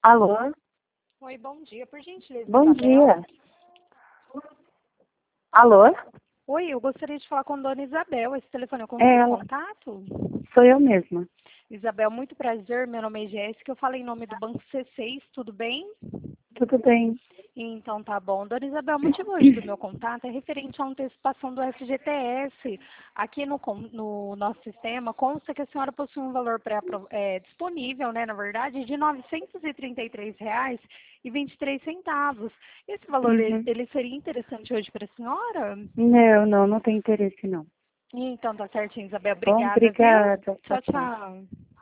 Alô? Oi, bom dia, por gentileza, Bom Isabel. dia. Alô? Oi, eu gostaria de falar com a dona Isabel. Esse telefone eu É consigo ela. contato? Sou eu mesma. Isabel, muito prazer. Meu nome é Jéssica. Eu falo em nome do Banco C6, tudo bem? Tudo bem? Então, tá bom. Dona Isabel, o motivo hoje do meu contato é referente à antecipação do FGTS. Aqui no nosso sistema, consta que a senhora possui um valor disponível, né, na verdade, de R$ 933,23. Esse valor, Uhum. ele seria interessante hoje para a senhora? Não tem interesse não. Então, tá certinho, Isabel. Bom, Obrigada, viu? obrigada. Tchau, Tchau, tchau. tchau.